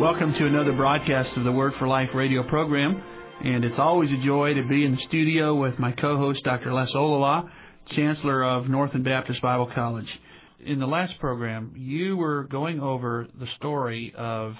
Welcome to another broadcast of the Word for Life radio program. And it's always a joy to be in the studio with my co-host, Dr. Les Olala, Chancellor of Northern Baptist Bible College. In the last program, you were going over the story of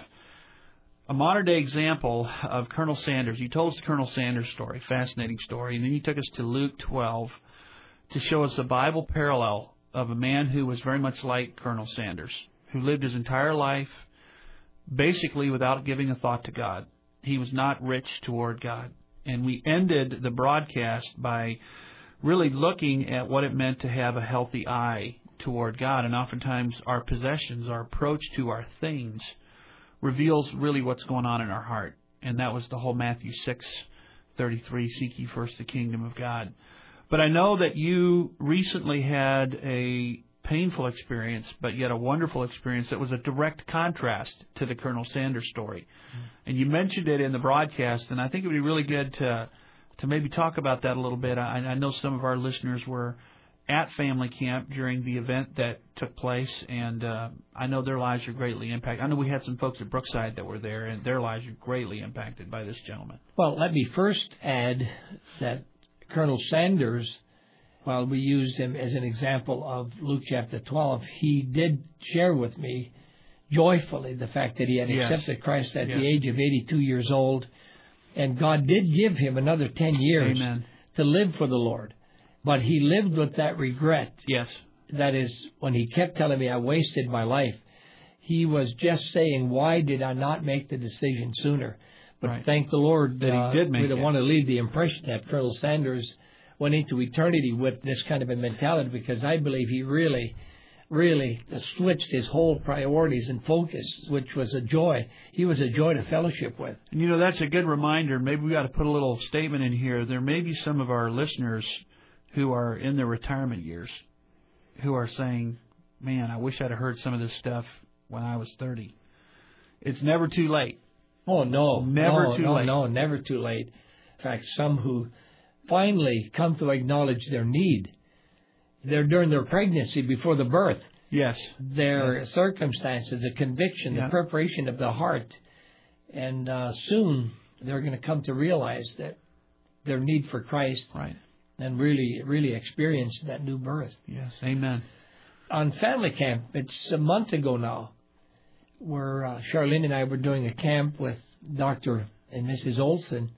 a modern-day example of Colonel Sanders. You told us the Colonel Sanders story, fascinating story, and then you took us to Luke 12 to show us a Bible parallel of a man who was very much like Colonel Sanders, who lived his entire life basically without giving a thought to God. He was not rich toward God. And we ended the broadcast by really looking at what it meant to have a healthy eye toward God. And oftentimes our possessions, our approach to our things, reveals really what's going on in our heart. And that was the whole Matthew 6:33, seek ye first the kingdom of God. But I know that you recently had a painful experience, but yet a wonderful experience that was a direct contrast to the Colonel Sanders story. And you mentioned it in the broadcast, and I think it would be really good to maybe talk about that a little bit. I know some of our listeners were at family camp during the event that took place, and I know their lives are greatly impacted. I know we had some folks at Brookside that were there, and their lives were greatly impacted by this gentleman. Well, let me first add that Colonel Sanders, while we used him as an example of Luke chapter 12, he did share with me joyfully the fact that he had accepted Christ at the age of 82 years old, and God did give him another 10 years to live for the Lord. But he lived with that regret. Yes. That is, when he kept telling me I wasted my life, he was just saying, why did I not make the decision sooner? But thank the Lord that he did make we don't want to leave the impression that Colonel Sanders went into eternity with this kind of a mentality, because I believe he really switched his whole priorities and focus, which was a joy. He was a joy to fellowship with. And, you know, that's a good reminder. Maybe we got to put a little statement in here. There may be some of our listeners who are in their retirement years who are saying, man, I wish I'd have heard some of this stuff when I was 30. It's never too late. Oh, no. Never too late. No, never too late. In fact, some who finally come to acknowledge their need, they're during their pregnancy before the birth. Yes. Their circumstances, the conviction, the preparation of the heart. And soon they're going to come to realize that their need for Christ and really experience that new birth. Yes, amen. On family camp, it's a month ago now, where Charlene and I were doing a camp with Dr. and Mrs. Olson.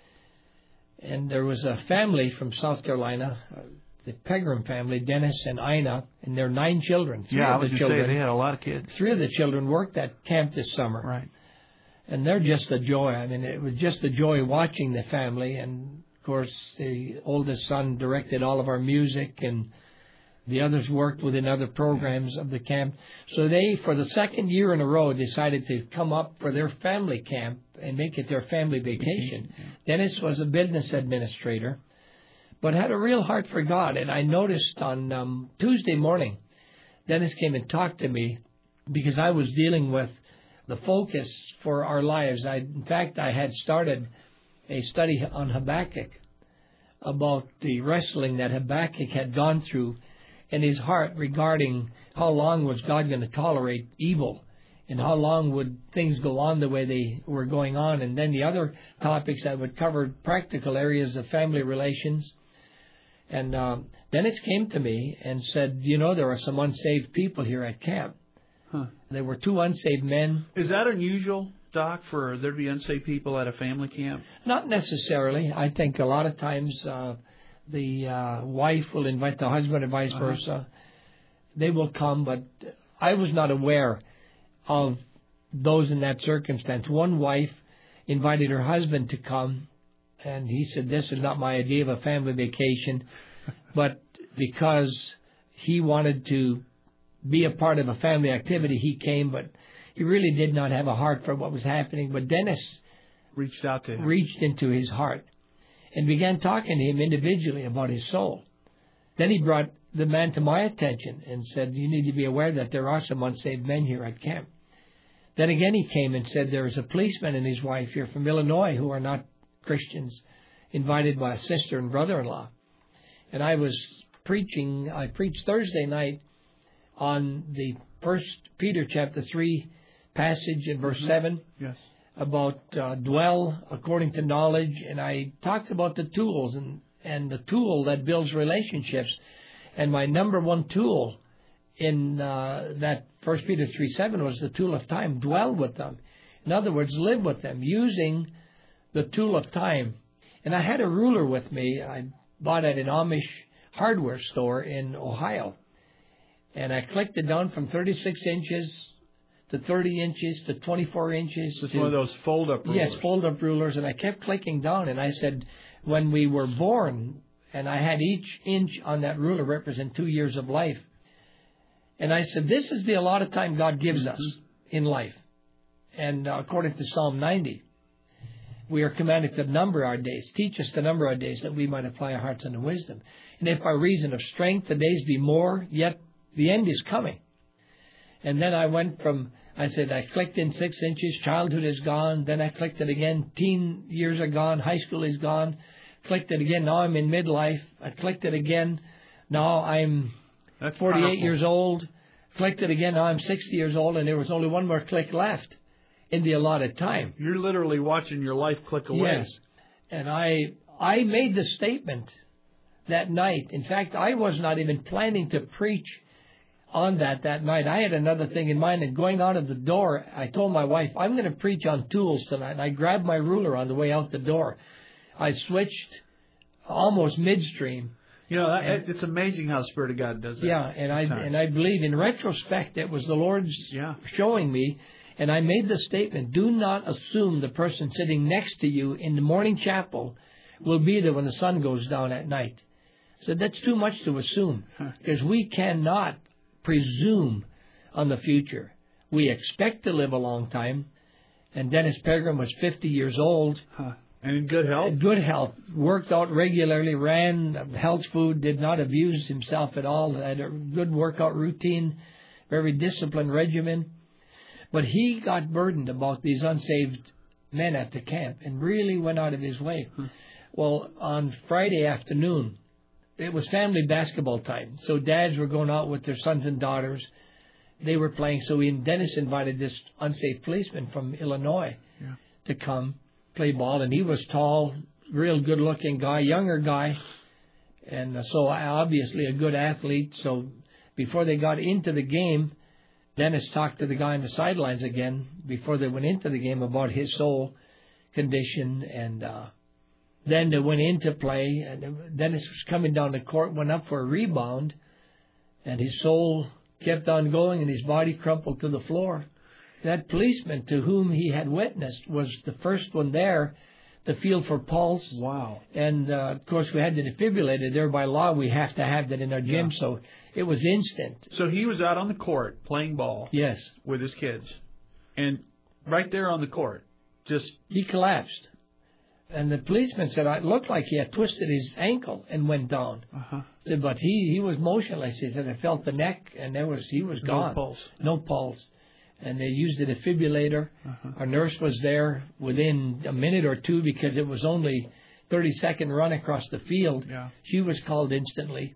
And there was a family from South Carolina, the Pegram family, Dennis and Ina, and their 9 children. They had a lot of kids. 3 of the children worked at camp this summer. Right. And they're just a joy. I mean, it was just a joy watching the family. And, of course, the oldest son directed all of our music, and the others worked within other programs of the camp. So they, for the second year in a row, decided to come up for their family camp and make it their family vacation. Dennis was a business administrator, but had a real heart for God. And I noticed on Tuesday morning, Dennis came and talked to me because I was dealing with the focus for our lives. In fact, I had started a study on Habakkuk about the wrestling that Habakkuk had gone through in his heart regarding how long was God going to tolerate evil, and how long would things go on the way they were going on. And then the other topics that would cover practical areas of family relations. And Dennis came to me and said, you know, there are some unsaved people here at camp. There were 2 unsaved men. Is that unusual, Doc, for there to be unsaved people at a family camp? Not necessarily. I think a lot of times the wife will invite the husband and vice versa. They will come, but I was not aware of those in that circumstance. One wife invited her husband to come, and he said, this is not my idea of a family vacation, but because he wanted to be a part of a family activity, he came, but he really did not have a heart for what was happening. But Dennis reached into his heart and began talking to him individually about his soul. Then he brought the man to my attention and said, you need to be aware that there are some unsaved men here at camp. Then again he came and said, there is a policeman and his wife here from Illinois who are not Christians, invited by a sister and brother-in-law. And I preached Thursday night on the 1 Peter chapter 3 passage in verse 7 about dwell according to knowledge. And I talked about the tools and the tool that builds relationships. And my number one tool in that 1 Peter 3:7 was the tool of time. Dwell with them. In other words, live with them, using the tool of time. And I had a ruler with me. I bought at an Amish hardware store in Ohio. And I clicked it down from 36 inches to 30 inches to 24 inches. It's one of those fold-up rulers. Yes, fold-up rulers. And I kept clicking down. And I said, when we were born, and I had each inch on that ruler represent 2 years of life. And I said, this is the allotted time God gives us in life. And according to Psalm 90, we are commanded to number our days. Teach us to number our days that we might apply our hearts unto wisdom. And if by reason of strength the days be more, yet the end is coming. And then I clicked in 6 inches, childhood is gone. Then I clicked it again, teen years are gone, high school is gone. Clicked it again, now I'm in midlife. I clicked it again, now I'm 48 years old. Clicked it again, now I'm 60 years old, and there was only one more click left in the allotted time. You're literally watching your life click away. Yes. And I made the statement that night. In fact, I was not even planning to preach on that night. I had another thing in mind, and going out of the door, I told my wife, I'm going to preach on tools tonight. And I grabbed my ruler on the way out the door. I switched almost midstream. It's amazing how the Spirit of God does that. Yeah, and I believe in retrospect it was the Lord's showing me, and I made the statement, do not assume the person sitting next to you in the morning chapel will be there when the sun goes down at night. So that's too much to assume, because we cannot presume on the future. We expect to live a long time, and Dennis Pegram was 50 years old. And in good health? Good health. Worked out regularly, ran health food, did not abuse himself at all, had a good workout routine, very disciplined regimen. But he got burdened about these unsaved men at the camp and really went out of his way. Well, on Friday afternoon, it was family basketball time. So dads were going out with their sons and daughters. They were playing. So Dennis invited this unsaved policeman from Illinois to come play ball, and he was tall, real good-looking guy, younger guy, and so obviously a good athlete. So before they got into the game, Dennis talked to the guy on the sidelines again before they went into the game about his soul condition, and then they went into play, and Dennis was coming down the court, went up for a rebound, and his soul kept on going, and his body crumpled to the floor. That policeman to whom he had witnessed was the first one there to feel for pulse. Wow. And, of course, we had the defibrillator there. By law, we have to have that in our gym, so it was instant. So he was out on the court playing ball. Yes. With his kids. And right there on the court, he collapsed. And the policeman said it looked like he had twisted his ankle and went down. He said, but he was motionless. He said, I felt the neck, and he was gone. No pulse. No pulse. And they used a defibrillator. Our nurse was there within a minute or two because it was only 30-second run across the field. Yeah. She was called instantly.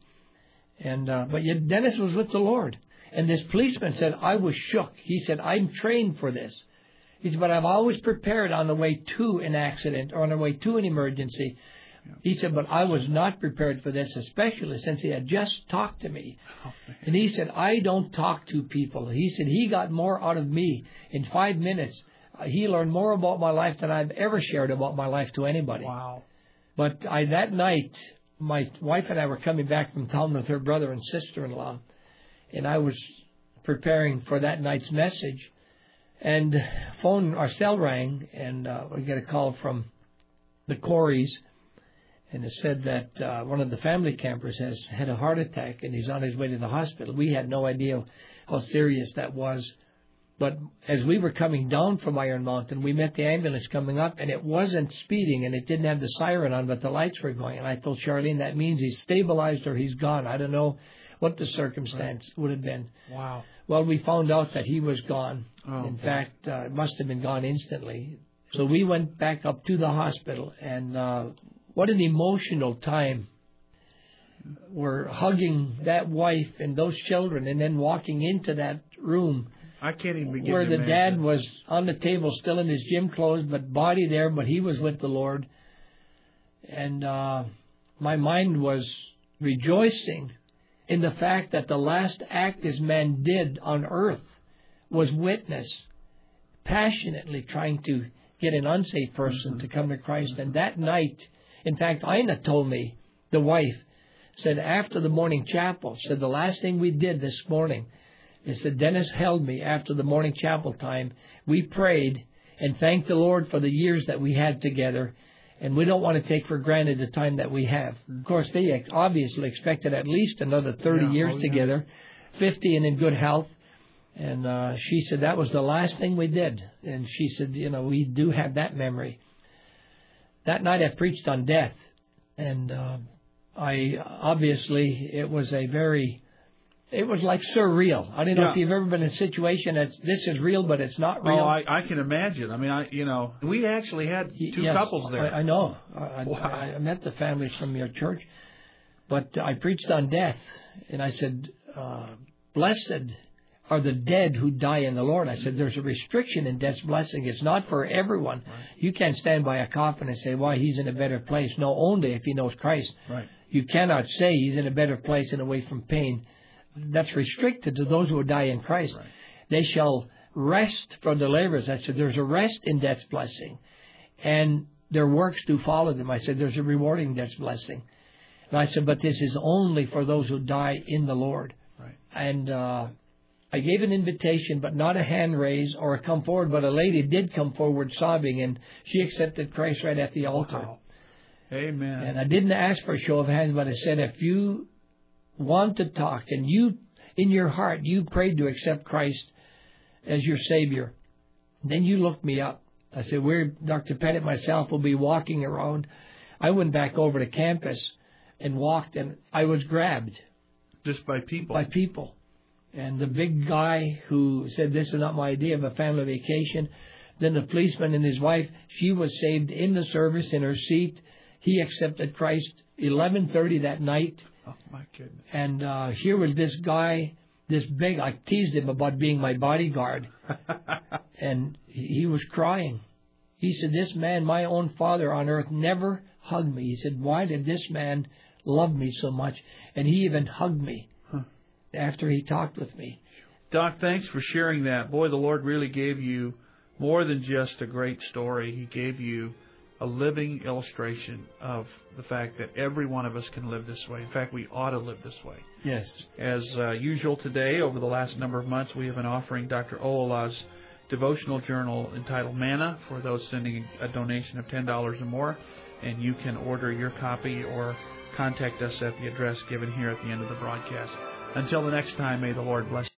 And but yet Dennis was with the Lord. And this policeman said, I was shook. He said, I'm trained for this. He said, but I've always prepared on the way to an accident or on the way to an emergency. Yeah. He said, but I was not prepared for this, especially since he had just talked to me. And he said, I don't talk to people. He said, he got more out of me in 5 minutes. He learned more about my life than I've ever shared about my life to anybody. Wow. But that night, my wife and I were coming back from town with her brother and sister-in-law, and I was preparing for that night's message. And our cell rang, and we get a call from the Coreys, and it said that one of the family campers has had a heart attack, and he's on his way to the hospital. We had no idea how serious that was. But as we were coming down from Iron Mountain, we met the ambulance coming up, and it wasn't speeding, and it didn't have the siren on, but the lights were going. And I told Charlene, that means he's stabilized or he's gone. I don't know what the circumstance would have been. Wow. Well, we found out that he was gone. Oh, in fact, it must have been gone instantly. So we went back up to the hospital, and what an emotional time. We're hugging that wife and those children and then walking into that room I can't even begin where to the imagine. dad was on the table still in his gym clothes, but body there, but he was with the Lord. And my mind was rejoicing in the fact that the last act this man did on earth was witness, passionately trying to get an unsaved person to come to Christ. And that night, in fact, Ina told me, the wife, said after the morning chapel, said the last thing we did this morning is that Dennis held me after the morning chapel time. We prayed and thanked the Lord for the years that we had together. And we don't want to take for granted the time that we have. Of course, they obviously expected at least another 30 years together, 50 and in good health. And she said that was the last thing we did. And she said, we do have that memory. That night I preached on death. And it was like surreal. I don't know if you've ever been in a situation that this is real, but it's not real. Oh, I can imagine. I mean, we actually had two couples there. I know. Wow. I met the families from your church. But I preached on death, and I said, blessed are the dead who die in the Lord. I said, there's a restriction in death's blessing. It's not for everyone. Right. You can't stand by a coffin and say, well, he's in a better place. No, only if he knows Christ. Right. You cannot say he's in a better place and away from pain. That's restricted to those who die in Christ. Right. They shall rest from their labors. I said, there's a rest in death's blessing. And their works do follow them. I said, there's a rewarding death's blessing. And I said, but this is only for those who die in the Lord. Right. And I gave an invitation, but not a hand raise or a come forward. But a lady did come forward sobbing, and she accepted Christ right at the altar. Wow. Amen. And I didn't ask for a show of hands, but I said, if you want to talk and you, in your heart, you prayed to accept Christ as your Savior, then you look me up. I said, Dr. Pettit, myself, will be walking around. I went back over to campus and walked, and I was grabbed. Just by people? By people. And the big guy who said, this is not my idea of a family vacation. Then the policeman and his wife, she was saved in the service in her seat. He accepted Christ 11:30 that night. Oh, my goodness. And here was this guy, this big, I teased him about being my bodyguard. And he was crying. He said, this man, my own father on earth, never hugged me. He said, why did this man love me so much? And he even hugged me after he talked with me. Doc, thanks for sharing that. Boy, the Lord really gave you more than just a great story. He gave you a living illustration of the fact that every one of us can live this way. In fact, we ought to live this way. Yes. As usual today, over the last number of months, we have been offering Dr. Olala's devotional journal entitled Manna for those sending a donation of $10 or more. And you can order your copy or contact us at the address given here at the end of the broadcast. Until the next time, may the Lord bless you.